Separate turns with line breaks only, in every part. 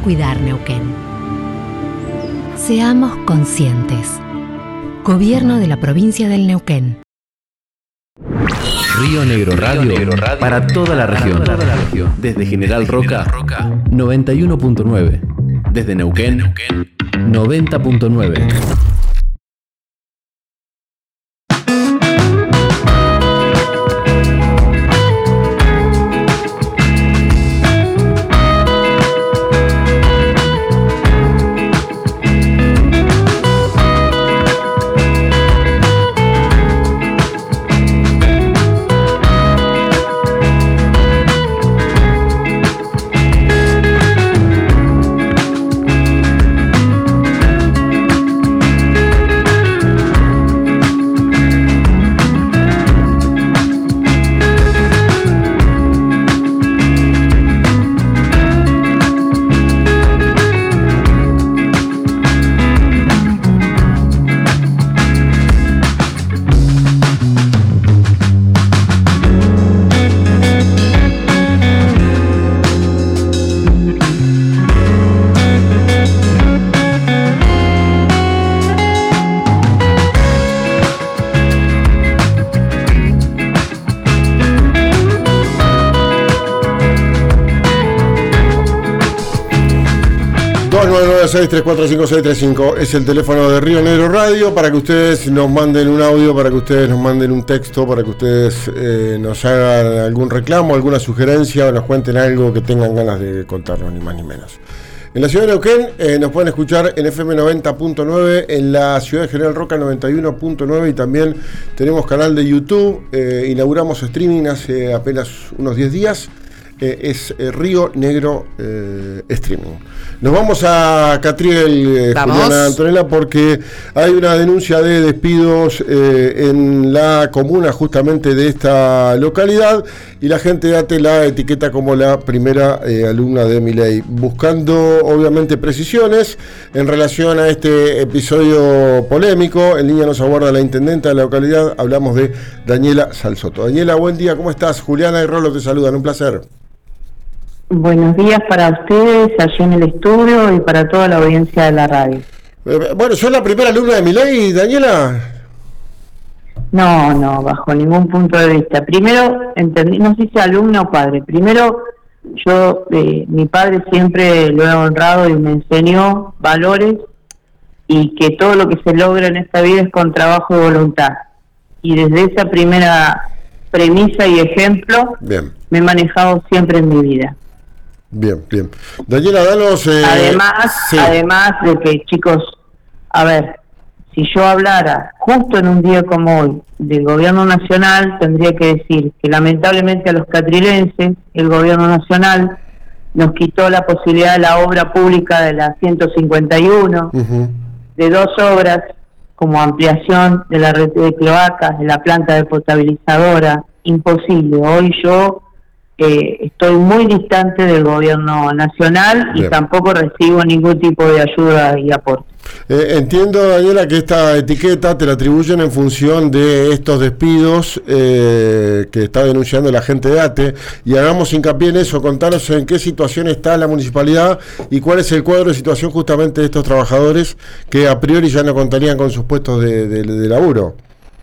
cuidar Neuquén. Seamos conscientes. Gobierno de la provincia del Neuquén.
Río Negro Radio, para toda la región. Desde General Roca, 91.9. Desde Neuquén, 90.9.
Es el teléfono de Río Negro Radio para que ustedes nos manden un audio, para que ustedes nos manden un texto, para que ustedes nos hagan algún reclamo, alguna sugerencia o nos cuenten algo que tengan ganas de contarnos, ni más ni menos. En la ciudad de Neuquén nos pueden escuchar en FM 90.9, en la ciudad de General Roca 91.9 y también tenemos canal de YouTube. Inauguramos streaming hace apenas unos 10 días. Es Río Negro Streaming. Nos vamos a Catriel, Juliana Antonella, porque hay una denuncia de despidos en la comuna justamente de esta localidad y la gente de ATE la etiqueta como la primera alumna de Milei, buscando obviamente precisiones en relación a este episodio polémico. En línea nos aguarda la intendenta de la localidad, hablamos de Daniela Salsoto. Daniela, buen día, ¿cómo estás? Juliana y Rolo te saludan, un placer.
Buenos días para ustedes, allí en el estudio y para toda la audiencia de la radio.
Bueno, ¿sos la primera alumna de Milei, Daniela?
No, bajo ningún punto de vista. Primero, entendí, no sé si alumna o padre. Primero, yo, mi padre siempre lo he honrado y me enseñó valores y que todo lo que se logra en esta vida es con trabajo y voluntad. Y desde esa primera premisa y ejemplo,
bien,
me he manejado siempre en mi vida.
Bien. Daniela, danos...
Además de que, chicos, a ver, si yo hablara justo en un día como hoy del gobierno nacional, tendría que decir que lamentablemente a los catrilenses, el gobierno nacional nos quitó la posibilidad de la obra pública de la 151, de dos obras como ampliación de la red de cloacas, de la planta de potabilizadora. Imposible. Hoy yo estoy muy distante del gobierno nacional y tampoco recibo ningún tipo de ayuda y aporte.
Entiendo, Daniela, que esta etiqueta te la atribuyen en función de estos despidos que está denunciando la gente de ATE, y hagamos hincapié en eso. Contanos en qué situación está la municipalidad y cuál es el cuadro de situación justamente de estos trabajadores que a priori ya no contarían con sus puestos de laburo.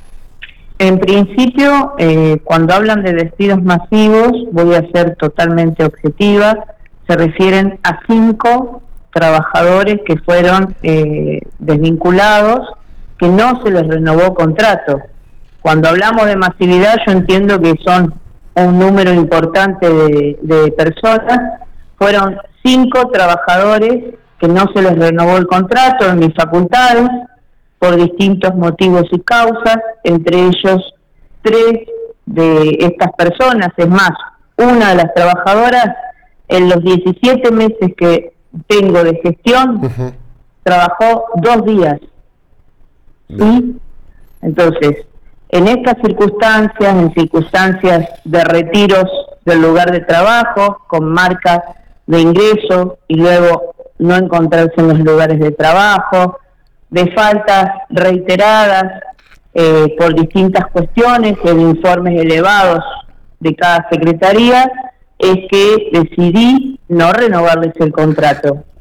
En principio, cuando hablan de despidos masivos, voy a ser totalmente objetiva, se refieren a 5 trabajadores que fueron desvinculados, que no se les renovó contrato. Cuando hablamos de masividad, yo entiendo que son un número importante de personas. Fueron 5 trabajadores que no se les renovó el contrato en mis facultades, por distintos motivos y causas, entre ellos 3 de estas personas. Es más, una de las trabajadoras, en los 17 meses que tengo de gestión, trabajó 2 días. ¿Sí? Entonces, en estas circunstancias, en circunstancias de retiros del lugar de trabajo, con marcas de ingreso y luego no encontrarse en los lugares de trabajo, de faltas reiteradas por distintas cuestiones, en informes elevados de cada secretaría, es que decidí no renovarles el contrato.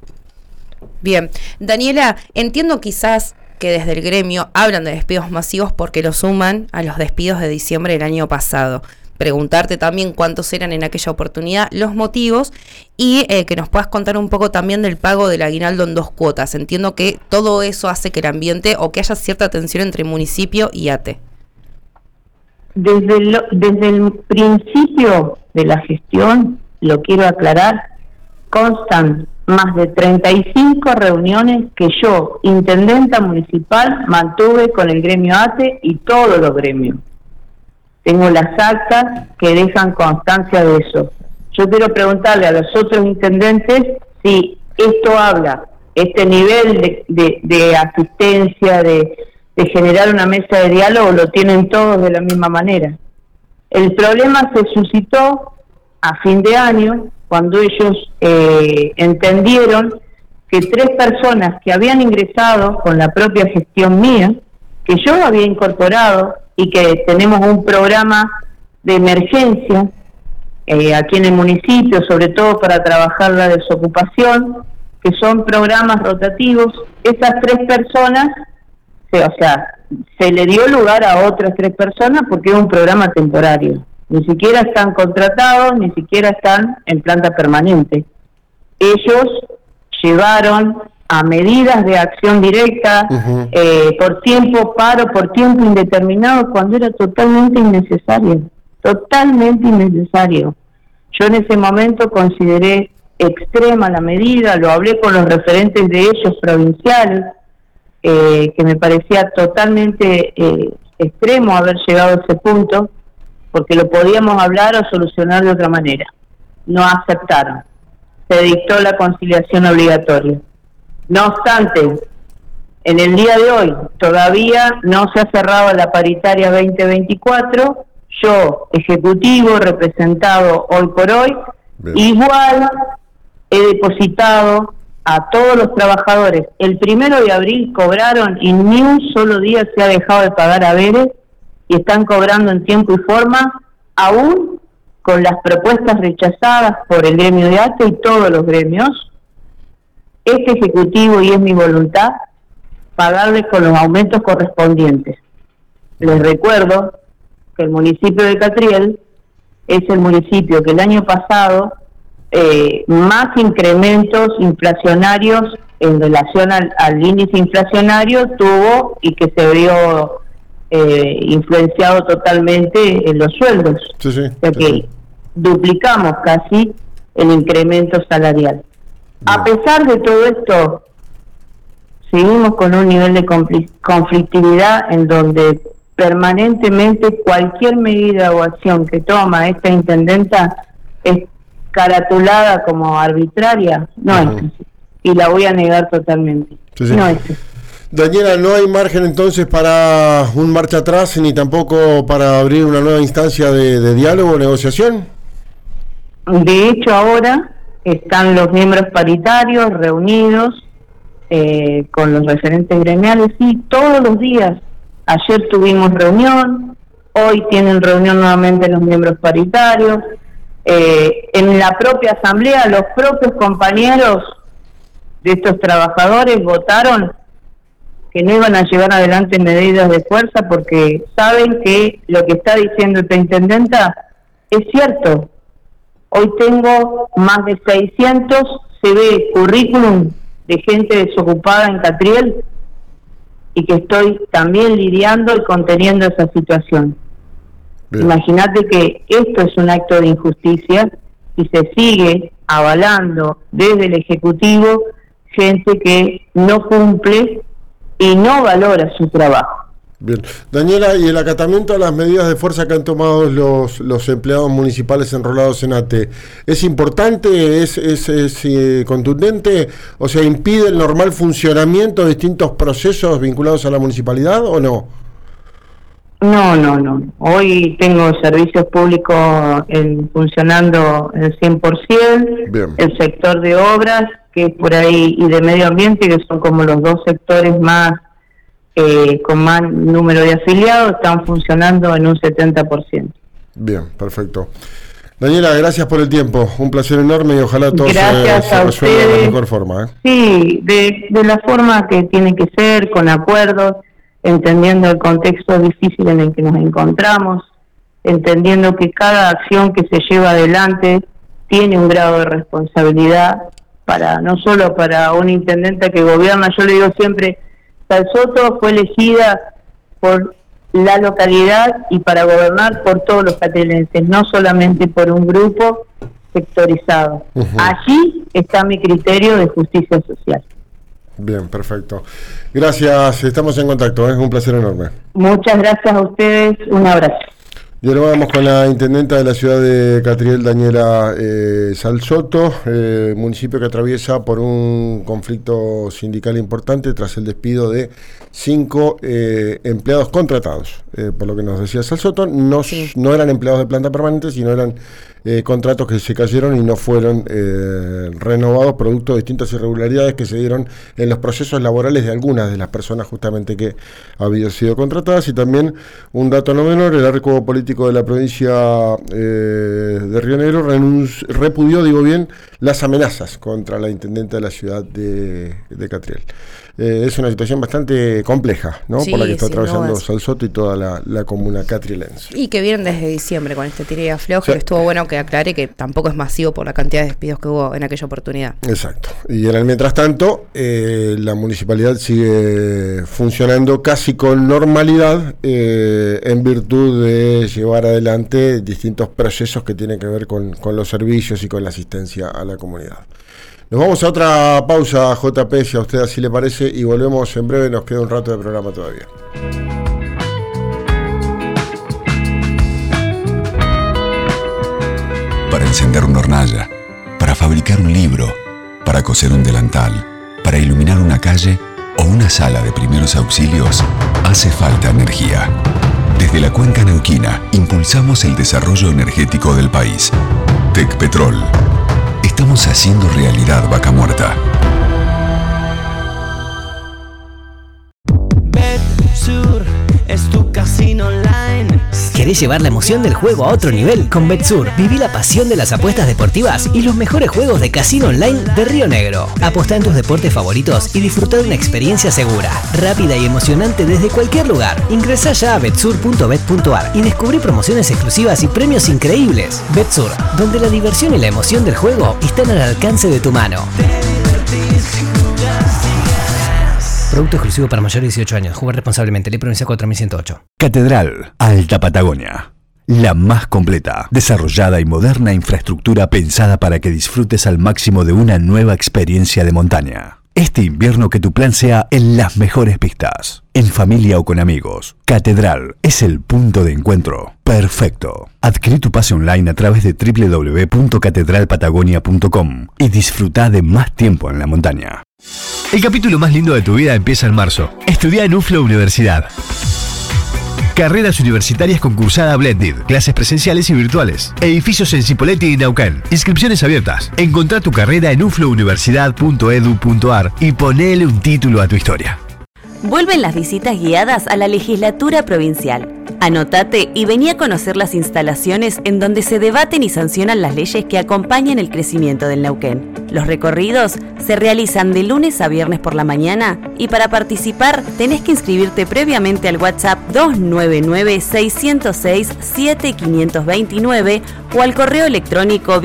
Bien, Daniela, entiendo quizás que desde el gremio hablan de despidos masivos porque lo suman a los despidos de diciembre del año pasado. Preguntarte también cuántos eran en aquella oportunidad, los motivos y que nos puedas contar un poco también del pago del aguinaldo en 2 cuotas. Entiendo que todo eso hace que el ambiente o que haya cierta tensión entre municipio y ATE.
Desde el principio de la gestión, lo quiero aclarar, constan más de 35 reuniones que yo, intendenta municipal, mantuve con el gremio ATE y todos los gremios. Tengo las actas que dejan constancia de eso. Yo quiero preguntarle a los otros intendentes si esto habla, este nivel de asistencia, de generar una mesa de diálogo, lo tienen todos de la misma manera. El problema se suscitó a fin de año, cuando ellos entendieron que 3 personas que habían ingresado con la propia gestión mía, que yo había incorporado y que tenemos un programa de emergencia aquí en el municipio, sobre todo para trabajar la desocupación, que son programas rotativos, esas 3 personas, se le dio lugar a otras 3 personas porque es un programa temporario. Ni siquiera están contratados, ni siquiera están en planta permanente. Ellos llevaron a medidas de acción directa, por tiempo paro, por tiempo indeterminado, cuando era totalmente innecesario. Yo en ese momento consideré extrema la medida, lo hablé con los referentes de ellos provinciales, que me parecía totalmente extremo haber llegado a ese punto, porque lo podíamos hablar o solucionar de otra manera. No aceptaron. Se dictó la conciliación obligatoria. No obstante, en el día de hoy todavía no se ha cerrado la paritaria 2024. Yo, ejecutivo, representado hoy por hoy, igual he depositado a todos los trabajadores. El 1 de abril cobraron y ni un solo día se ha dejado de pagar haberes y están cobrando en tiempo y forma, aún con las propuestas rechazadas por el gremio de ATE y todos los gremios. Este ejecutivo, y es mi voluntad, pagarles con los aumentos correspondientes. Les recuerdo que el municipio de Catriel es el municipio que el año pasado más incrementos inflacionarios en relación al índice inflacionario tuvo y que se vio influenciado totalmente en los sueldos. O sea que duplicamos casi el incremento salarial. A pesar de todo esto, seguimos con un nivel de conflictividad en donde permanentemente cualquier medida o acción que toma esta intendenta es caratulada como arbitraria. No es así, y la voy a negar totalmente. No es así.
Daniela, ¿no hay margen entonces para un marcha atrás ni tampoco para abrir una nueva instancia de diálogo o negociación?
De hecho, ahora están los miembros paritarios reunidos con los referentes gremiales, y todos los días. Ayer tuvimos reunión, hoy tienen reunión nuevamente los miembros paritarios. En la propia asamblea, los propios compañeros de estos trabajadores votaron que no iban a llevar adelante medidas de fuerza porque saben que lo que está diciendo esta intendenta es cierto. Hoy tengo más de 600 CV currículum de gente desocupada en Catriel y que estoy también lidiando y conteniendo esa situación. Imagínate que esto es un acto de injusticia y se sigue avalando desde el Ejecutivo gente que no cumple y no valora su trabajo.
Bien. Daniela, ¿y el acatamiento a las medidas de fuerza que han tomado los empleados municipales enrolados en ATE es importante, es contundente? O sea, ¿impide el normal funcionamiento de distintos procesos vinculados a la municipalidad o no?
No. Hoy tengo servicios públicos funcionando el 100%. Bien. El sector de obras, que es por ahí, y de medio ambiente, que son como los 2 sectores más con más número de afiliados, están funcionando en un 70%.
Bien, perfecto. Daniela, gracias por el tiempo, un placer enorme y ojalá todo se resuelva de la mejor forma.
Sí, de la forma que tiene que ser, con acuerdos, entendiendo el contexto difícil en el que nos encontramos, entendiendo que cada acción que se lleva adelante tiene un grado de responsabilidad, no solo para una intendenta que gobierna. Yo le digo siempre, Salsoto fue elegida por la localidad y para gobernar por todos los catrielenses, no solamente por un grupo sectorizado. Allí está mi criterio de justicia social.
Bien, perfecto. Gracias, estamos en contacto, es un placer enorme.
Muchas gracias a ustedes, un abrazo.
Y ahora vamos con la intendenta de la ciudad de Catriel, Daniela Salsoto, municipio que atraviesa por un conflicto sindical importante tras el despido de 5 empleados contratados. Por lo que nos decía Salsoto, no eran empleados de planta permanente, sino eran contratos que se cayeron y no fueron renovados producto de distintas irregularidades que se dieron en los procesos laborales de algunas de las personas justamente que habían sido contratadas. Y también un dato no menor, el arco político de la provincia de Río Negro repudió, las amenazas contra la intendente de la ciudad de Catriel. Es una situación bastante compleja, ¿no?
Sí,
por la que está atravesando Salsoto y toda la comuna catrielense.
Y que vienen desde diciembre con este tira y afloje.
Sí.
Estuvo bueno que aclare que tampoco es masivo por la cantidad de despidos que hubo en aquella oportunidad.
Exacto. Y en el mientras tanto, la municipalidad sigue funcionando casi con normalidad en virtud de llevar adelante distintos procesos que tienen que ver con los servicios y con la asistencia a la comunidad. Nos vamos a otra pausa, JP, si a usted así le parece, y volvemos en breve, nos queda un rato de programa todavía.
Para encender una hornalla, para fabricar un libro, para coser un delantal, para iluminar una calle o una sala de primeros auxilios, hace falta energía. Desde la Cuenca Neuquina impulsamos el desarrollo energético del país. Tecpetrol. Estamos haciendo realidad Vaca Muerta.
BetSur es tu casino online.
¿Querés llevar la emoción del juego a otro nivel? Con BetSur, viví la pasión de las apuestas deportivas y los mejores juegos de casino online de Río Negro. Apostá en tus deportes favoritos y disfruta de una experiencia segura, rápida y emocionante desde cualquier lugar. Ingresá ya a betsur.bet.ar y descubrí promociones exclusivas y premios increíbles. BetSur, donde la diversión y la emoción del juego están al alcance de tu mano. Producto exclusivo para mayores de 18 años. Juega responsablemente. Ley Provincia 4108.
Catedral Alta Patagonia. La más completa, desarrollada y moderna infraestructura pensada para que disfrutes al máximo de una nueva experiencia de montaña. Este invierno que tu plan sea en las mejores pistas, en familia o con amigos. Catedral es el punto de encuentro perfecto. Adquirí tu pase online a través de www.catedralpatagonia.com y disfruta de más tiempo en la montaña.
El capítulo más lindo de tu vida empieza en marzo. Estudia en UFLO Universidad. Carreras universitarias con cursada blended, clases presenciales y virtuales. Edificios en Cipolletti y Neuquén. Inscripciones abiertas. Encontrá tu carrera en uflouniversidad.edu.ar y ponele un título a tu historia.
Vuelven las visitas guiadas a la legislatura provincial. Anotate y vení a conocer las instalaciones en donde se debaten y sancionan las leyes que acompañan el crecimiento del Neuquén. Los recorridos se realizan de lunes a viernes por la mañana y para participar tenés que inscribirte previamente al WhatsApp 299-606-7529 o al correo electrónico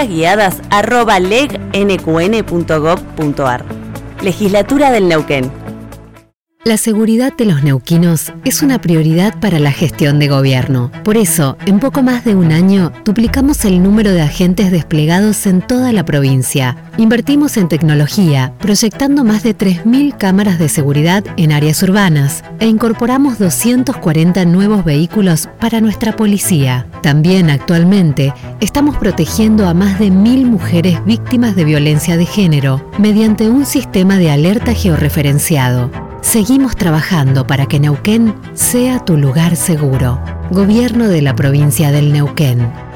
visitasguiadas@legnqn.gov.ar. Legislatura del Neuquén.
La seguridad de los neuquinos es una prioridad para la gestión de gobierno. Por eso, en poco más de un año, duplicamos el número de agentes desplegados en toda la provincia. Invertimos en tecnología, proyectando más de 3.000 cámaras de seguridad en áreas urbanas e incorporamos 240 nuevos vehículos para nuestra policía. También, actualmente, estamos protegiendo a más de 1.000 mujeres víctimas de violencia de género mediante un sistema de alerta georreferenciado. Seguimos trabajando para que Neuquén sea tu lugar seguro. Gobierno de la provincia del Neuquén.